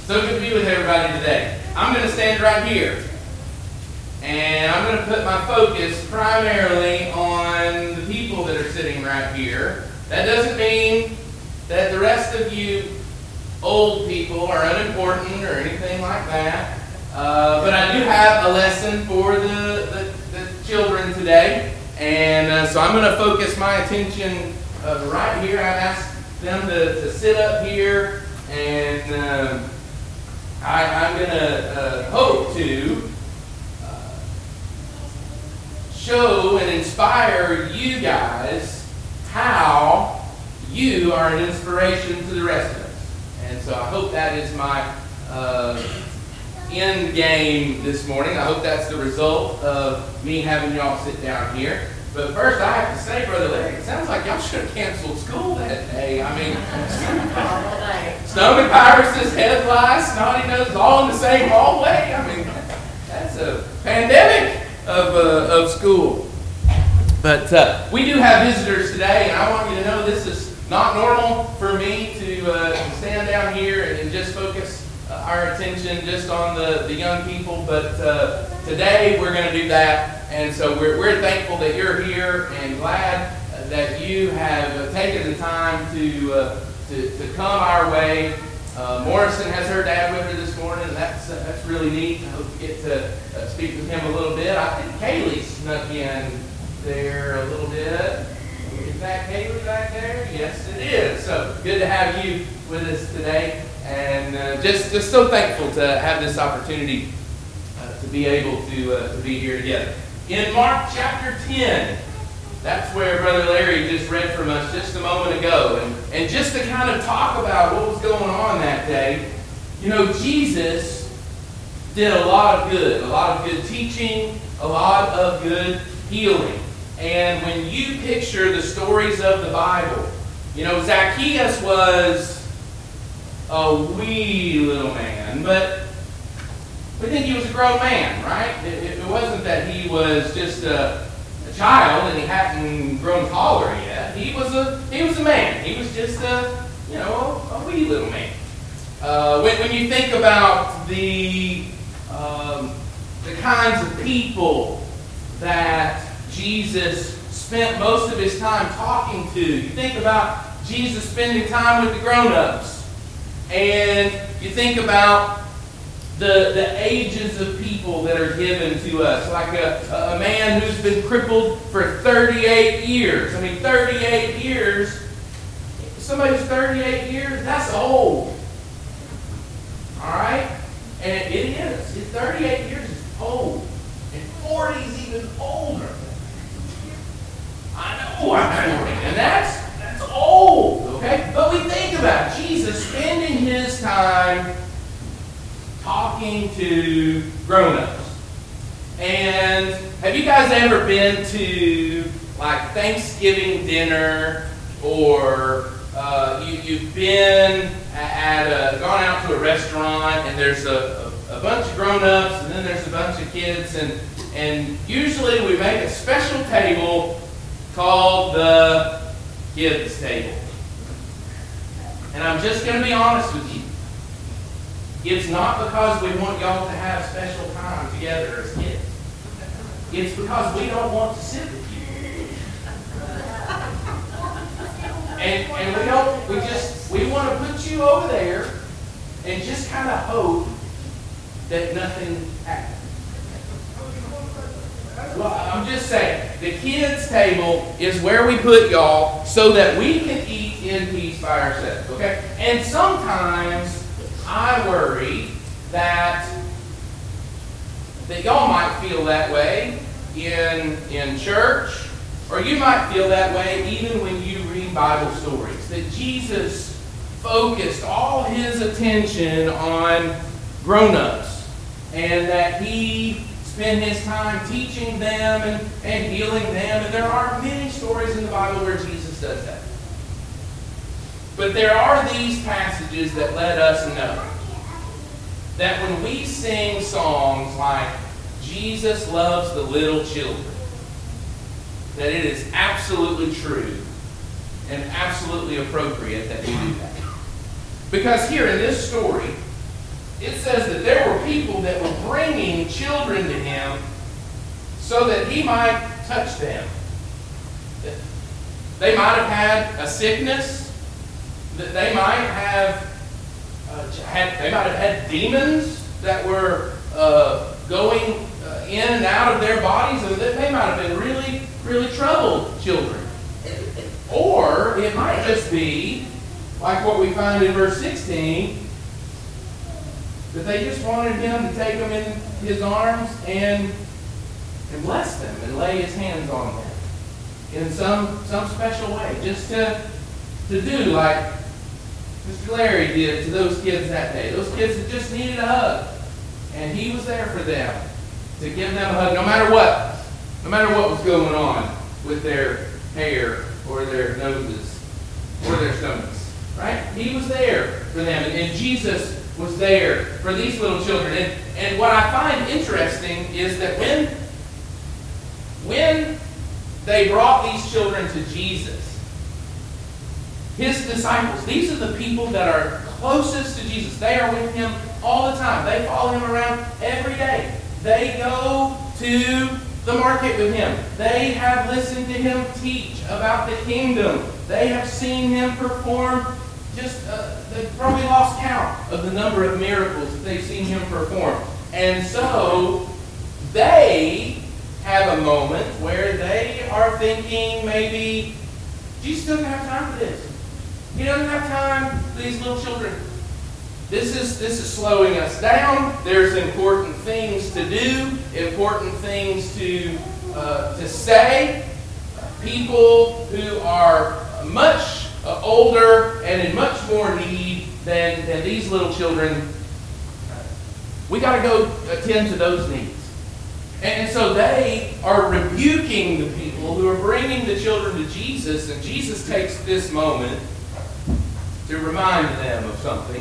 So good to be with everybody today. I'm going to stand right here. And I'm going to put my focus primarily on the people that are sitting right here. That doesn't mean that the rest of you old people are unimportant or anything like that. But I do have a lesson for the children today. And so I'm going to focus my attention right here. I've asked them to sit up here. And I'm going to hope to show and inspire you guys how you are an inspiration to the rest of us. And so I hope that is my end game this morning. I hope that's the result of me having y'all sit down here. But first, I have to say, Brother Larry, it sounds like y'all should have canceled school that day. I mean, stomach viruses, head lice, snotty noses, all in the same hallway. I mean, that's a pandemic of school. But we do have visitors today, and I want you to know this is not normal for me to stand down here and just focus our attention just on the young people. But today we're going to do that. And so we're thankful that you're here and glad that you have taken the time to come our way. Morrison has her dad with her this morning, and that's really neat. I hope you get to speak with him a little bit. I think Kaylee snuck in there a little bit. Is that Kaylee back there? Yes, it is. So good to have you with us today, and just so thankful to have this opportunity to be able to be here together. In Mark chapter 10, that's where Brother Larry just read from us just a moment ago. And just to kind of talk about what was going on that day, you know, Jesus did a lot of good teaching, a lot of good healing. And when you picture the stories of the Bible, you know, Zacchaeus was a wee little man, but we think he was a grown man, right? It wasn't that he was just a child and he hadn't grown taller yet. He was a man. He was just a wee little man. When you think about the kinds of people that Jesus spent most of his time talking to, you think about Jesus spending time with the grown-ups, and you think about the ages of people that are given to us, like a man who's been crippled for 38 years. I mean, 38 years, somebody who's 38 years, that's old. All right? And it is. 38 years is old. And 40 is even older. I know I'm 40, and that's old, okay? But we think about Jesus spending his time talking to grown-ups. And have you guys ever been to like Thanksgiving dinner, or you've been gone out to a restaurant and there's a bunch of grown-ups and then there's a bunch of kids, and usually we make a special table called the kids table. And I'm just going to be honest with you. It's not because we want y'all to have special time together as kids. It's because we don't want to sit with you. And we want to put you over there and just kind of hope that nothing happens. Well, I'm just saying, the kids' table is where we put y'all so that we can eat in peace by ourselves, okay? And sometimes I worry that y'all might feel that way in church, or you might feel that way even when you read Bible stories, that Jesus focused all his attention on grown-ups, and that he spent his time teaching them and healing them. And there are many stories in the Bible where Jesus does that. But there are these passages that let us know that when we sing songs like Jesus loves the little children, that it is absolutely true and absolutely appropriate that we do that. Because here in this story, it says that there were people that were bringing children to him so that he might touch them. They might have had a sickness. That they might have had demons that were going in and out of their bodies, and that they might have been really, really troubled children. Or it might just be like what we find in verse 16, that they just wanted him to take them in his arms and bless them and lay his hands on them in some special way, just to do like Mr. Larry did to those kids that day. Those kids that just needed a hug, and he was there for them to give them a hug, no matter what was going on with their hair or their noses or their stomachs. Right? He was there for them, and Jesus was there for these little children. And what I find interesting is that when they brought these children to Jesus, his disciples, these are the people that are closest to Jesus. They are with him all the time. They follow him around every day. They go to the market with him. They have listened to him teach about the kingdom. They have seen him perform they've probably lost count of the number of miracles that they've seen him perform. And so they have a moment where they are thinking maybe, Jesus doesn't have time for this. He doesn't have time for these little children. This is slowing us down. There's important things to do, important things to say. People who are much older and in much more need than these little children. We got to go attend to those needs. And so they are rebuking the people who are bringing the children to Jesus, and Jesus takes this moment to remind them of something,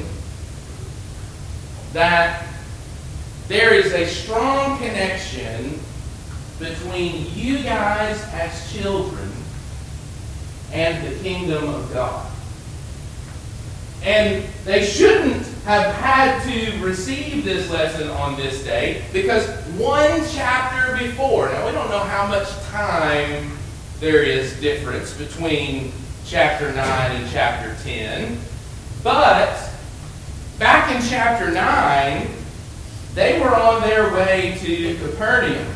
that there is a strong connection between you guys as children and the kingdom of God. And they shouldn't have had to receive this lesson on this day, because one chapter before, now we don't know how much time there is difference between chapter 9 and chapter 10, but back in chapter 9, they were on their way to Capernaum.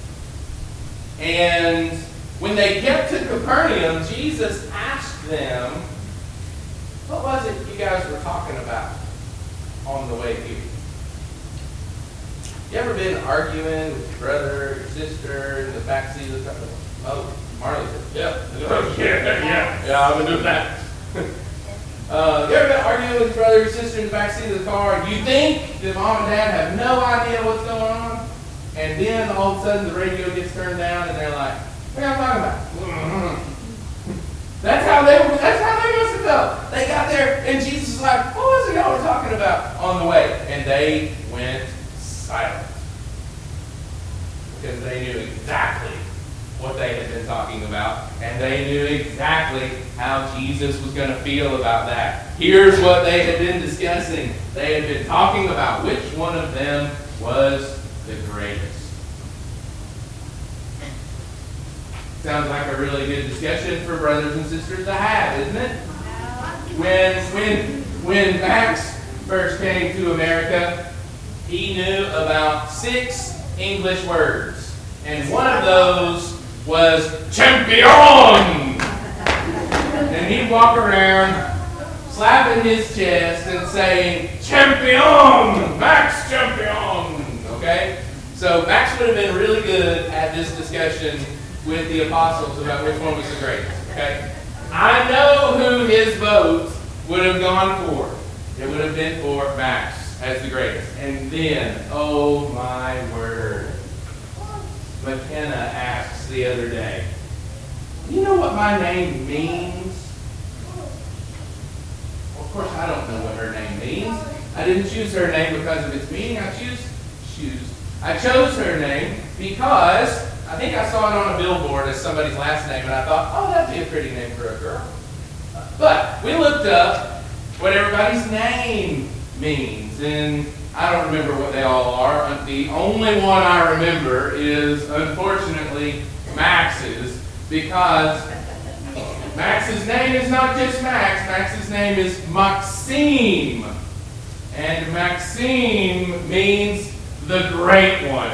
And when they get to Capernaum, Jesus asked them, what was it you guys were talking about on the way here? You ever been arguing with your brother or sister in the backseat of the car? Oh, Marley said, yeah, I've been doing that. You ever been arguing with your brother or sister in the backseat of the car? You think that mom and dad have no idea what's going on? And then all of a sudden the radio gets turned down and they're like, what are you talking about? That's how they must have felt. They got there and Jesus was like, what was it y'all were talking about on the way? And they went silent. Because they knew exactly what they had been talking about. And they knew exactly how Jesus was going to feel about that. Here's what they had been discussing. They had been talking about which one of them was the greatest. Sounds like a really good discussion for brothers and sisters to have, isn't it? When Max first came to America, he knew about 6 English words. And one of those was champion! And he'd walk around slapping his chest and saying, champion! Max champion! Okay? So Max would have been really good at this discussion with the apostles about which one was the greatest. Okay? I know who his vote would have gone for. It would have been for Max as the greatest. And then, oh my word, McKenna asks the other day, do you know what my name means? Well, of course I don't know what her name means. I didn't choose her name because of its meaning. I chose her name because I think I saw it on a billboard as somebody's last name, and I thought, oh, that'd be a pretty name for a girl. But we looked up what everybody's name means, and I don't remember what they all are. The only one I remember is, unfortunately, Max's, because Max's name is not just Max. Max's name is Maxime. And Maxime means the great one.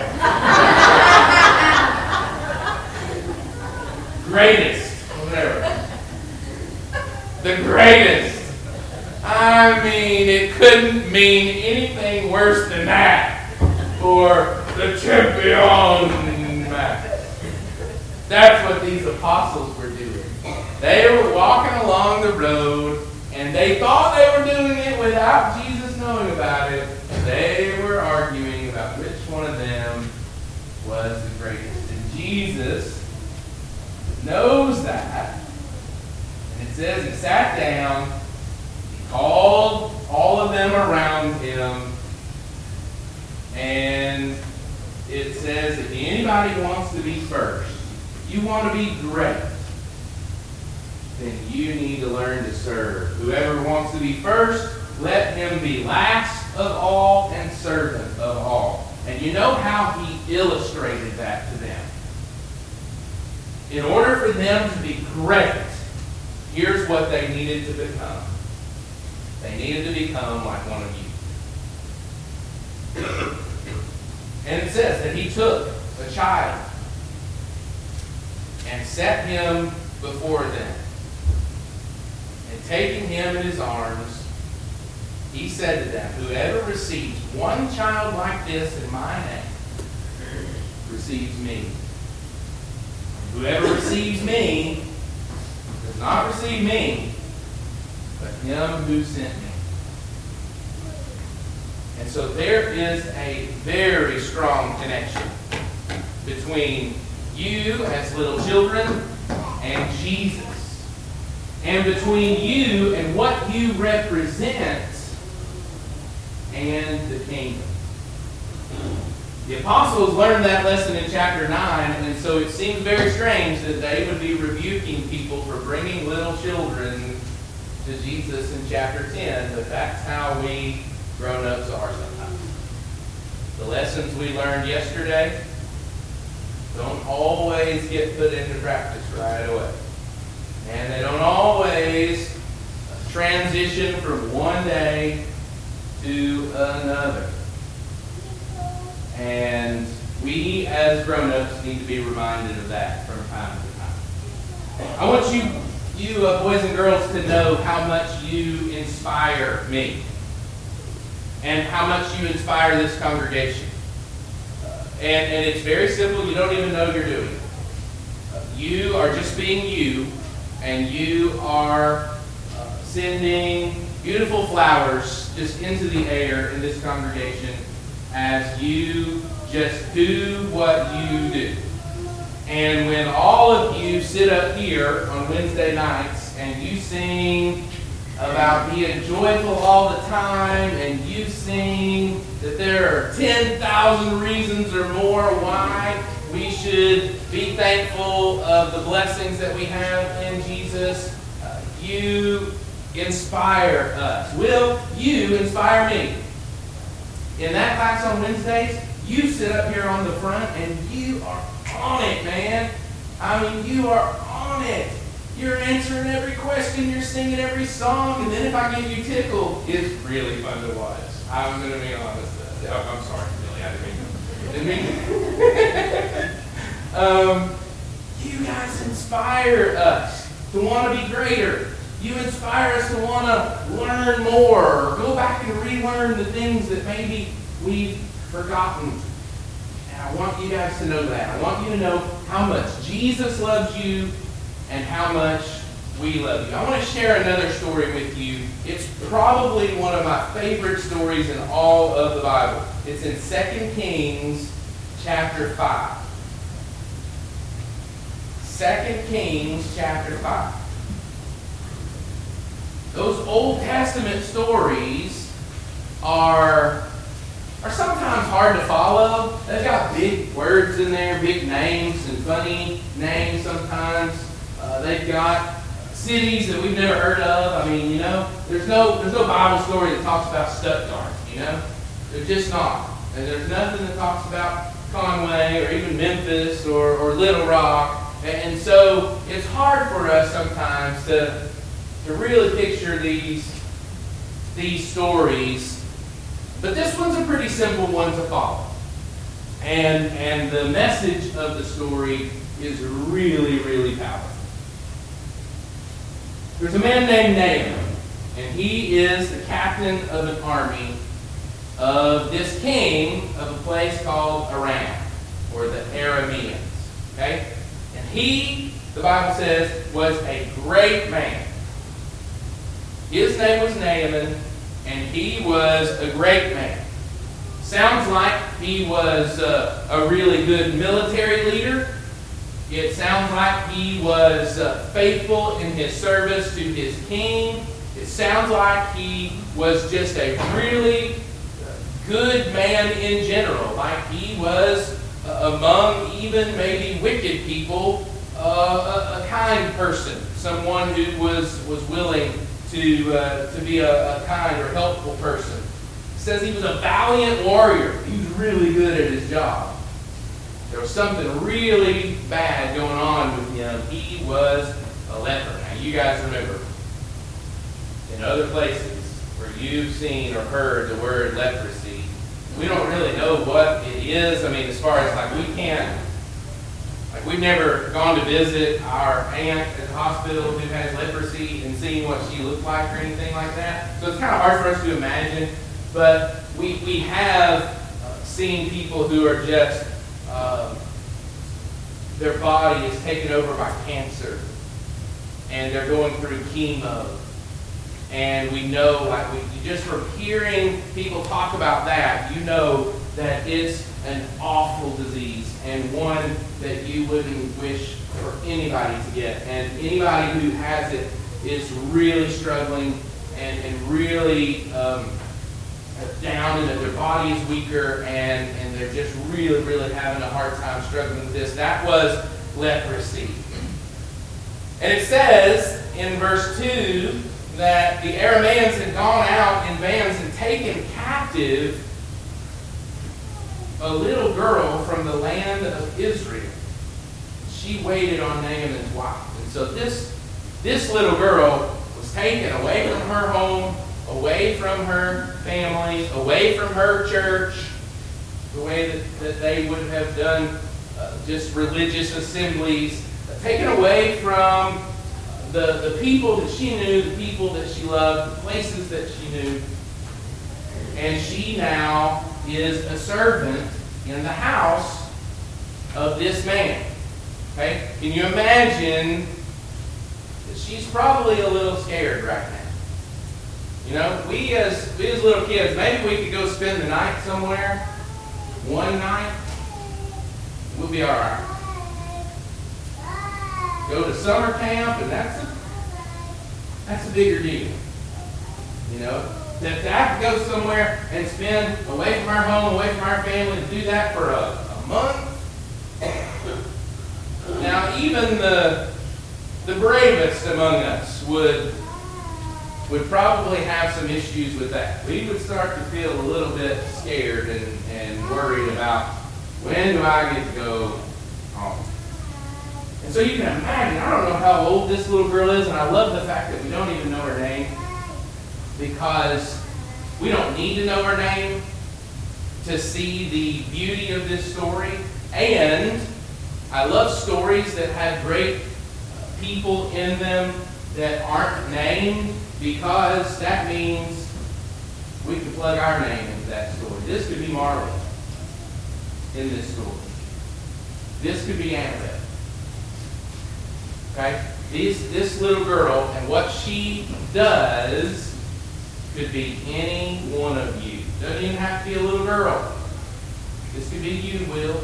Greatest. Whatever. The greatest. I mean, it couldn't mean anything worse than that for the champion Max. That's what these apostles were doing. They were walking along the road, and they thought they were doing it without Jesus knowing about it. They were arguing about which one of them was the greatest. And Jesus knows that. And it says he sat down, he called all of them around him, and it says if anybody wants to be first, you want to be great, then you need to learn to serve. Whoever wants to be first, let him be last of all and servant of all. And you know how he illustrated that to them. In order for them to be great, here's what they needed to become. They needed to become like one of you. And it says that he took a child and set him before them. And taking him in his arms, he said to them, whoever receives one child like this in my name receives me. Whoever receives me does not receive me, but him who sent me. And so there is a very strong connection between you as little children and Jesus. And between you and what you represent and the kingdom. The apostles learned that lesson in chapter 9, and so it seems very strange that they would be rebuking people for bringing little children to Jesus in chapter 10, but that's how we grown-ups are sometimes. The lessons we learned yesterday don't always get put into practice right away. And they don't always transition from one day to another. And we as grown-ups need to be reminded of that from time to time. I want you boys and girls to know how much you inspire me. And how much you inspire this congregation. And it's very simple. You don't even know you're doing it. You are just being you. And you are sending beautiful flowers just into the air in this congregation as you just do what you do. And when all of you sit up here on Wednesday nights and you sing about being joyful all the time, and you sing that there are 10,000 reasons or more why we should be thankful of the blessings that we have in Jesus, you inspire us. Will you inspire me? In that class on Wednesdays, you sit up here on the front and you are on it, man. I mean, you are on it. You're answering every question, you're singing every song, and then if I get you tickled, it's really fun to watch. I'm going to be honest. I'm sorry, Billy, I didn't mean to. You guys inspire us to want to be greater. You inspire us to want to learn more, or go back and relearn the things that maybe we've forgotten. And I want you guys to know that. I want you to know how much Jesus loves you and how much we love you. I want to share another story with you. It's probably one of my favorite stories in all of the Bible. It's in 2 Kings chapter 5. 2 Kings chapter 5. Those Old Testament stories are sometimes hard to follow. They've got big words in there, big names and funny names sometimes. They've got cities that we've never heard of. I mean, you know, there's no Bible story that talks about Stuttgart, you know. They're just not. And there's nothing that talks about Conway or even Memphis or Little Rock. And so it's hard for us sometimes to really picture these stories. But this one's a pretty simple one to follow. And the message of the story is really, really powerful. There's a man named Naaman, and he is the captain of an army of this king of a place called Aram, or the Arameans. Okay? And he, the Bible says, was a great man. His name was Naaman, and he was a great man. Sounds like he was a really good military leader. It sounds like he was faithful in his service to his king. It sounds like he was just a really good man in general. Like he was, among even maybe wicked people, a kind person. Someone who was willing to be a kind or helpful person. It says he was a valiant warrior. He was really good at his job. There was something really bad going on with him. He was a leper. Now, you guys remember, in other places where you've seen or heard the word leprosy, we don't really know what it is. I mean, as far as we've never gone to visit our aunt at the hospital who has leprosy and seen what she looked like or anything like that. So it's kind of hard for us to imagine. But we have seen people who are just their body is taken over by cancer, and they're going through chemo. And we know, just from hearing people talk about that, you know that it's an awful disease and one that you wouldn't wish for anybody to get. And anybody who has it is really struggling and really down, and that their body is weaker, and they're just really, really having a hard time struggling with this. That was leprosy. And it says in verse 2 that the Arameans had gone out in bands and taken captive a little girl from the land of Israel. She waited on Naaman's wife. And so this little girl was taken away from her home, away from her family, away from her church, the way that they would have done just religious assemblies, taken away from the people that she knew, the people that she loved, the places that she knew. And she now is a servant in the house of this man. Okay? Can you imagine that she's probably a little scared right now? You know, we as little kids, maybe we could go spend the night somewhere, one night, we'll be all right. Go to summer camp, and that's a bigger deal. You know, to have to go somewhere and spend away from our home, away from our family, to do that for a month. Now, even the bravest among us would probably have some issues with that. We would start to feel a little bit scared and worried about, when do I get to go home? And so you can imagine, I don't know how old this little girl is, and I love the fact that we don't even know her name, because we don't need to know her name to see the beauty of this story. And I love stories that have great people in them that aren't named, because that means we can plug our name into that story. This could be Marley in this story. This could be Annabelle. Okay? This little girl, and what she does could be any one of you. Doesn't even have to be a little girl. This could be you, Will.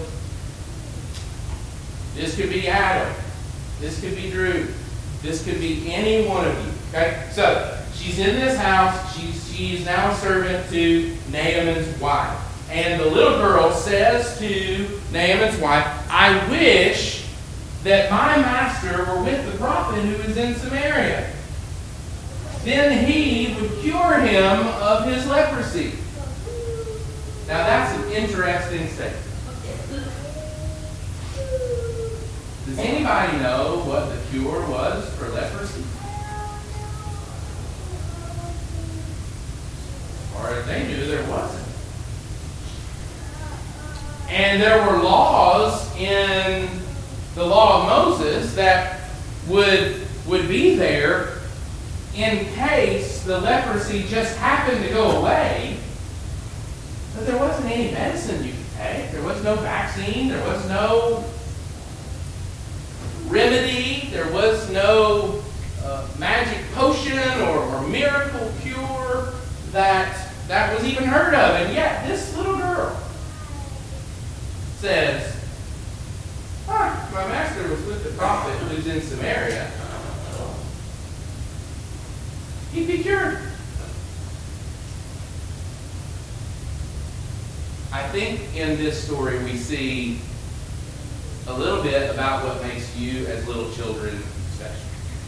This could be Adam. This could be Drew. This could be any one of you. Okay? So, she's in this house. She's now a servant to Naaman's wife. And the little girl says to Naaman's wife, I wish that my master were with the prophet who is in Samaria. Then he would cure him of his leprosy. Now that's an interesting statement. Does anybody know what the cure was for leprosy? As far as they knew, there wasn't. And there were laws in the law of Moses that would be there in case the leprosy just happened to go away, but there wasn't any medicine you could take. There was no vaccine. There was no remedy. There was no magic potion or miracle cure that was even heard of. And yet this little girl says, my master was with the prophet who's in Samaria. He'd be cured. I think in this story we see a little bit about what makes you as little children special.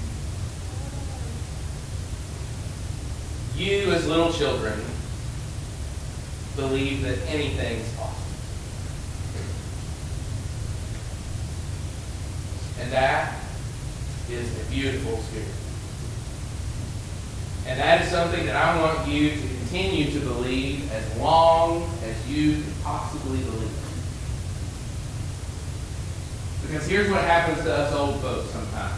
You as little children believe that anything's possible. And that is a beautiful spirit. And that is something that I want you to continue to believe as long as you can possibly believe. Because here's what happens to us old folks sometimes.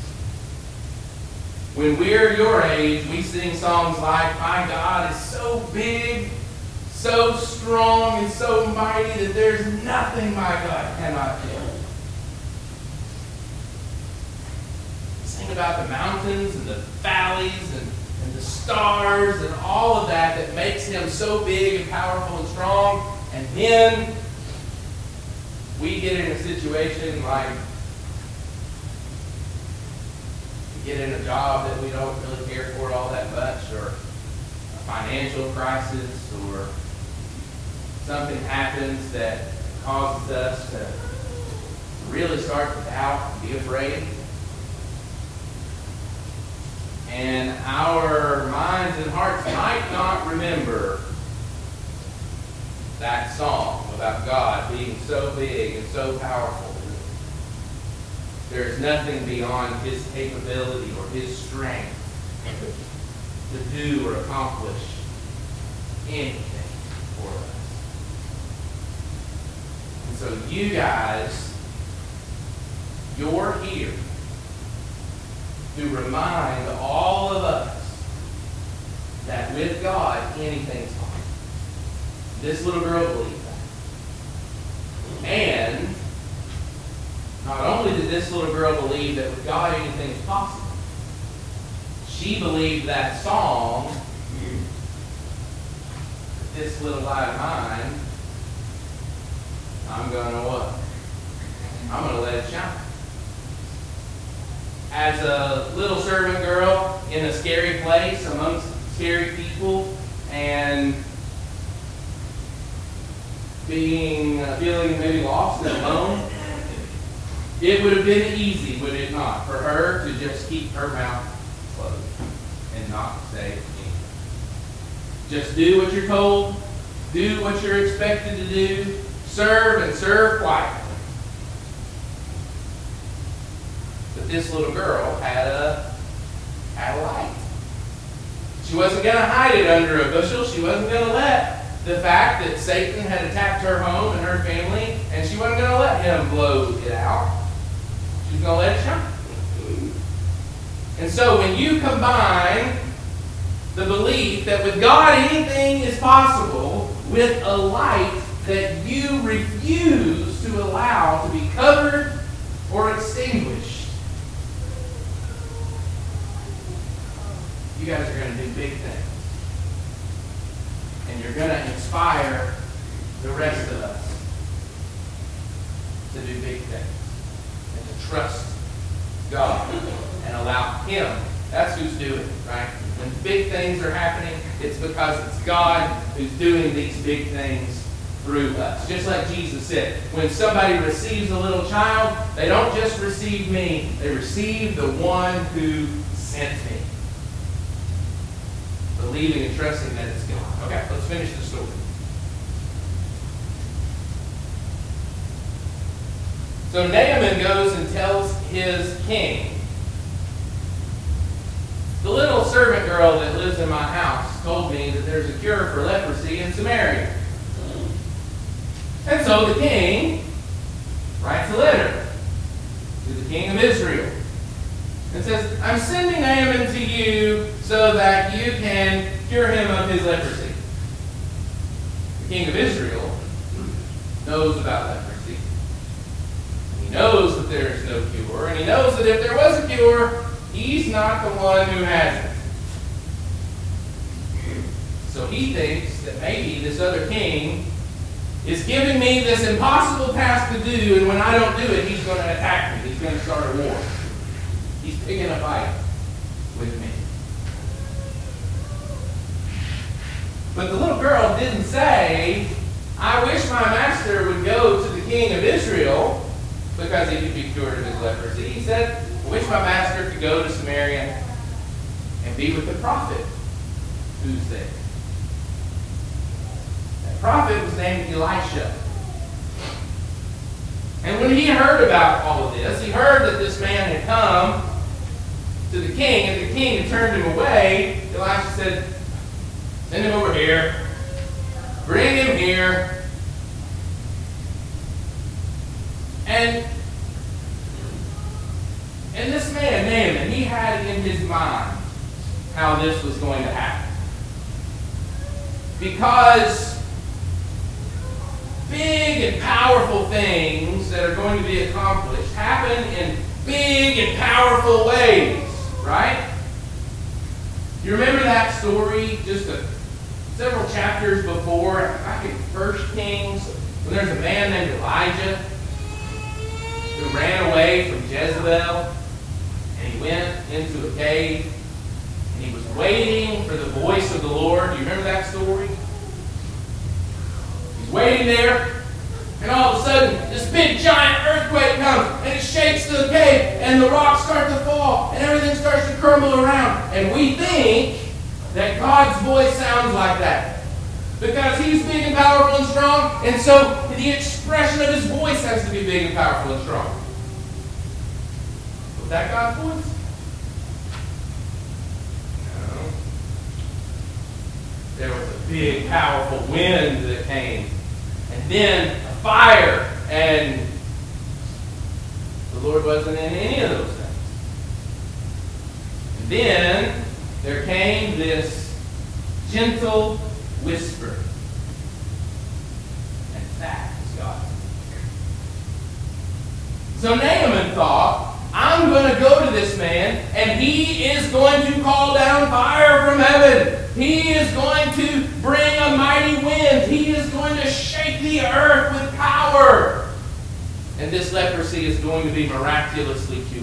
When we're your age, we sing songs like, my God is so big, so strong, and so mighty that there's nothing my God cannot do. Sing about the mountains and the valleys and the stars and all of that makes him so big and powerful and strong. And then we get in a situation like we get in a job that we don't really care for all that much, or a financial crisis, or something happens that causes us to really start to doubt and be afraid. And our minds and hearts might not remember that song about God being so big and so powerful. There is nothing beyond his capability or his strength to do or accomplish anything for us. And so you guys, you're here to remind all of us that with God, anything's possible. This little girl believed that. And not only did this little girl believe that with God, anything's possible, she believed that song, this little light of mine, I'm going to what? I'm going to let it shine. As a little servant girl in a scary place amongst scary people and feeling maybe lost and alone, it would have been easy, would it not, for her to just keep her mouth closed and not say anything. Just do what you're told, do what you're expected to do, serve and serve quietly. But this little girl had a light. She wasn't going to hide it under a bushel. She wasn't going to let the fact that Satan had attacked her home and her family, and she wasn't going to let him blow it out. She was going to let it shine. And so when you combine the belief that with God anything is possible with a light that you refuse to allow to be covered or extinguished, you guys are going to do big things. And you're going to inspire the rest of us to do big things. And to trust God and allow Him. That's who's doing it, right? When big things are happening, it's because it's God who's doing these big things through us. Just like Jesus said, when somebody receives a little child, they don't just receive me, they receive the one who sent me. Believing and trusting that it's God. Okay, let's finish the story. So Naaman goes and tells his king, the little servant girl that lives in my house told me that there's a cure for leprosy in Samaria. And so the king writes a letter to the king of Israel and says, I'm sending Naaman to you so that you can cure him of his leprosy. The king of Israel knows about leprosy. He knows that there is no cure, and he knows that if there was a cure, he's not the one who has it. So he thinks that maybe this other king is giving me this impossible task to do, and when I don't do it, he's going to attack me. He's going to start a war. He's picking a fight with me. But the little girl didn't say, I wish my master would go to the king of Israel because he could be cured of his leprosy. He said, I wish my master could go to Samaria and be with the prophet who's there. That prophet was named Elisha. And when he heard about all of this, he heard that this man had come to the king, and the king had turned him away. Elisha said, send him over here. Bring him here. And this man, Naaman, he had in his mind how this was going to happen. Because big and powerful things that are going to be accomplished happen in big and powerful ways, right? You remember that story just several chapters before, back in 1 Kings, when there's a man named Elijah who ran away from Jezebel, and he went into a cave, and he was waiting for the voice of the Lord. Do you remember that story? He's waiting there, and all of a sudden, this big giant earthquake comes, and it shakes the cave, and the rocks start to fall, and everything starts to crumble around. And we think that God's voice sounds like that, because he's big and powerful and strong, and so the expression of his voice has to be big and powerful and strong. Was that God's voice? No. There was a big, powerful wind that came, and then a fire, and the Lord wasn't in any of those things. And then there came this gentle whisper. And that is God. So Naaman thought, I'm going to go to this man, and he is going to call down fire from heaven. He is going to bring a mighty wind. He is going to shake the earth with power. And this leprosy is going to be miraculously cured.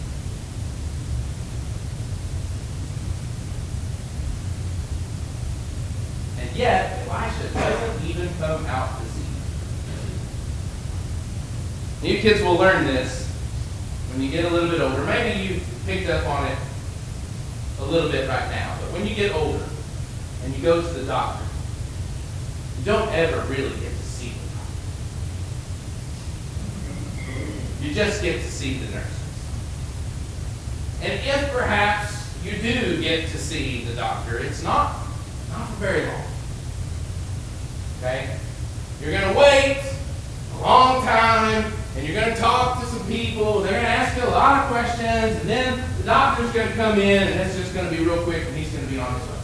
And yet, Elisha doesn't even come out to see. You kids will learn this when you get a little bit older. Maybe you picked up on it a little bit right now. But when you get older and you go to the doctor, you don't ever really get to see the doctor. You just get to see the nurses. And if perhaps you do get to see the doctor, it's not for very long. Okay? You're going to wait a long time, and you're going to talk to some people. They're going to ask you a lot of questions, and then the doctor's going to come in, and it's just going to be real quick, and he's going to be on his way.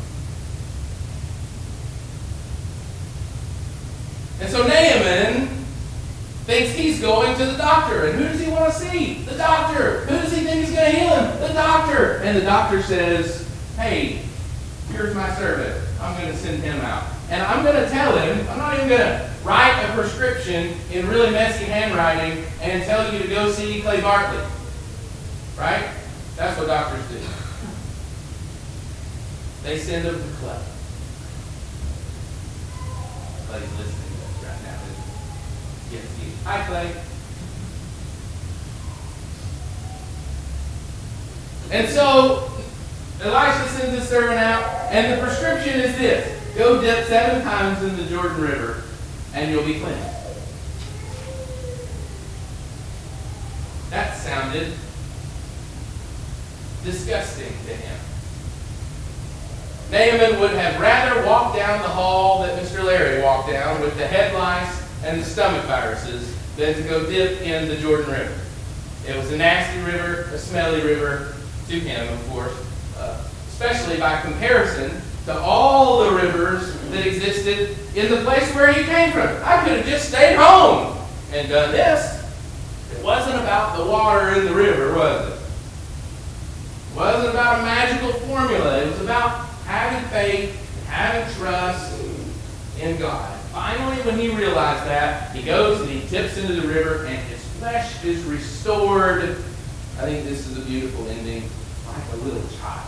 And so Naaman thinks he's going to the doctor. And who does he want to see? The doctor. Who does he think is going to heal him? The doctor. And the doctor says, hey, here's my servant. I'm going to send him out. And I'm going to tell him, I'm not even going to write a prescription in really messy handwriting and tell you to go see Clay Bartley. Right? That's what doctors do. They send him to Clay. Clay's listening to us right now. Yes, he is. Hi, Clay. And so Elisha sends his servant out, and the prescription is this. Go dip 7 times in the Jordan River, and you'll be cleansed. sounded disgusting to him. Naaman would have rather walked down the hall that Mr. Larry walked down with the head lice and the stomach viruses than to go dip in the Jordan River. It was a nasty river, a smelly river to him, of course, especially by comparison to all the rivers that existed in the place where he came from. I could have just stayed home and done this. It wasn't about the water in the river, was it? It wasn't about a magical formula. It was about having faith, having trust in God. Finally, when he realized that, he goes and he tips into the river and his flesh is restored. I think this is a beautiful ending, like a little child.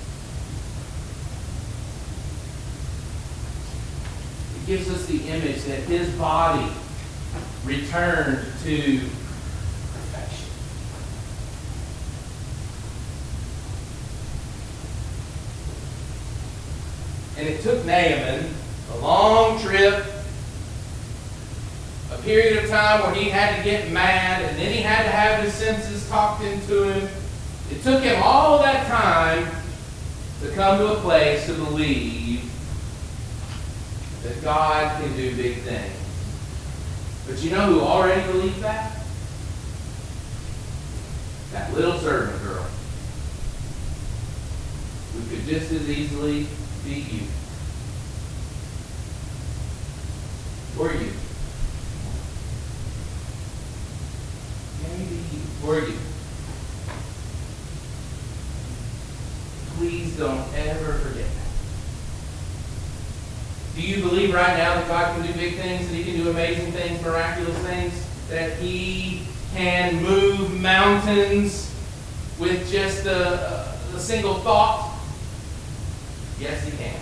It gives us the image that his body returned to perfection. And it took Naaman a long trip, a period of time where he had to get mad, and then he had to have his senses talked into him. It took him all that time to come to a place to believe that God can do big things. But you know who already believed that? That little servant girl, who could just as easily be you. Or you. Maybe you. Or you. Please don't ever forget that. Do you believe right now that God can do big things, that He can do amazing things, miraculous things, that He can move mountains with just a single thought? Yes, He can.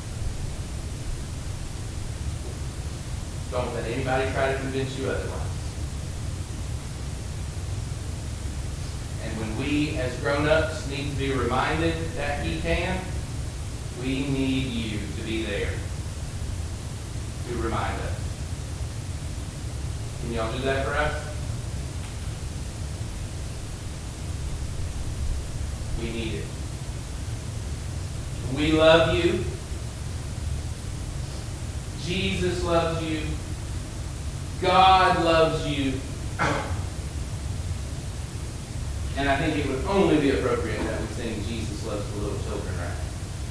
Don't let anybody try to convince you otherwise. And when we as grown-ups need to be reminded that He can, we need you to be there to remind us. Can y'all do that for us? We need it. We love you. Jesus loves you. God loves you. And I think it would only be appropriate that we sing Jesus Loves the Little Children right now.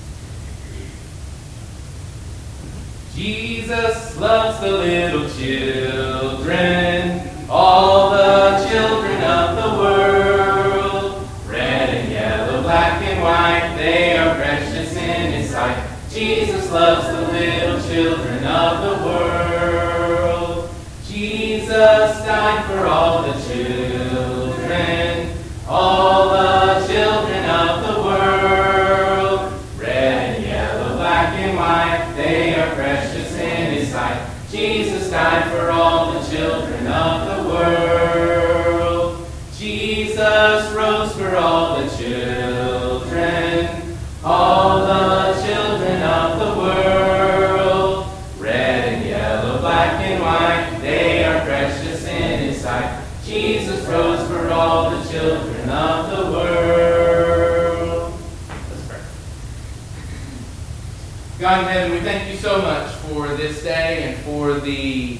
Jesus loves the little children, all the children of the world. Red and yellow, black and white, they are precious in His sight. Jesus loves the little children of the world. Jesus died for all the children, all the children of the world. Red and yellow, black and white, they are precious in His sight. Jesus died for all the children of the world. Jesus rose for all the children, all the children of the world. Red and yellow, black and white, they are precious in His sight. Jesus rose for all the children of the world. Let's pray. God in heaven, we thank you so much for this day and for the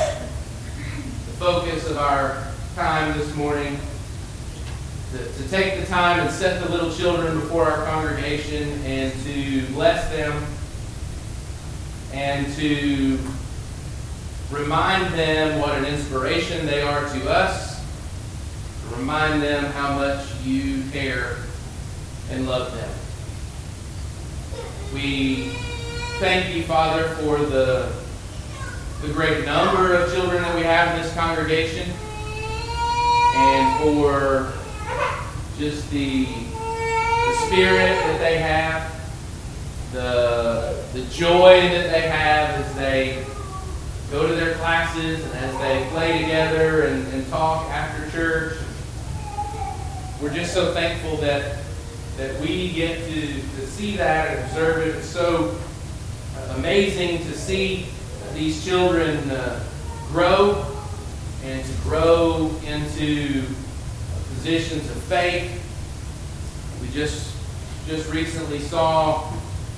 focus of our time this morning. To take the time and set the little children before our congregation and to bless them and to remind them what an inspiration they are to us, to remind them how much you care and love them. We thank you, Father, for the great number of children that we have in this congregation and for just the spirit that they have, the joy that they have as they go to their classes and as they play together and talk after church. We're just so thankful that we get to see that and observe it. It's so amazing to see these children grow and to grow into positions of faith. We just recently saw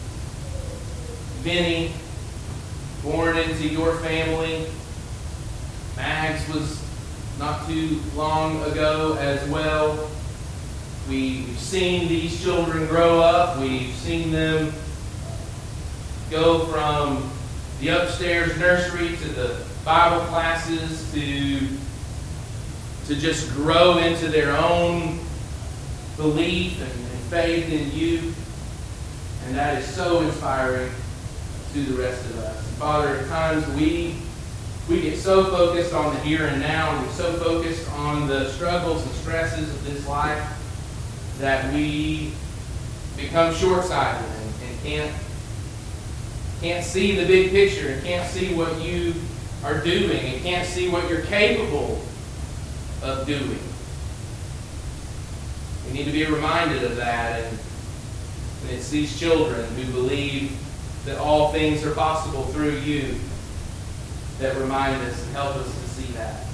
Vinny born into your family. Mags was not too long ago as well. We've seen these children grow up. We've seen them go from the upstairs nursery to the Bible classes to just grow into their own belief and faith in you. And that is so inspiring to the rest of us. And Father, at times we get so focused on the here and now, and we're so focused on the struggles and stresses of this life that we become short-sighted and can't see the big picture, and can't see what you are doing, and can't see what you're capable of doing. We need to be reminded of that, and it's these children who believe that all things are possible through you that remind us and help us to see that.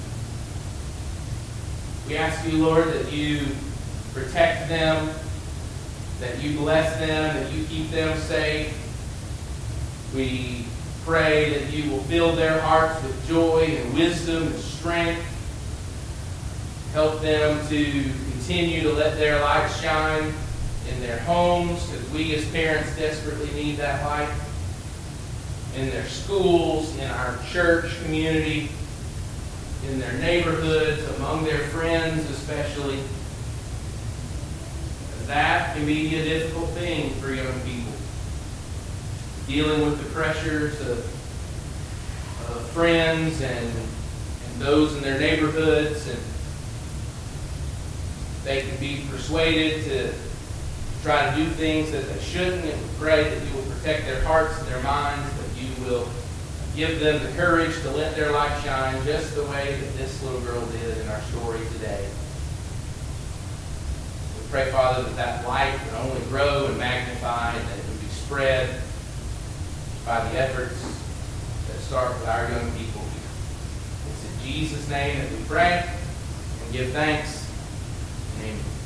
We ask you, Lord, that you protect them, that you bless them, that you keep them safe. We pray that you will fill their hearts with joy and wisdom and strength. Help them to continue to let their light shine in their homes, because we as parents desperately need that light. In their schools, in our church community, in their neighborhoods, among their friends especially. That can be a difficult thing for young people. Dealing with the pressures of friends and those in their neighborhoods, and they can be persuaded to try to do things that they shouldn't, and we pray that you will protect their hearts and their minds, that you will give them the courage to let their light shine just the way that this little girl did in our story today. We pray, Father, that that light would only grow and magnify, and that it would be spread by the efforts that start with our young people here. It's in Jesus' name that we pray and give thanks. Amen.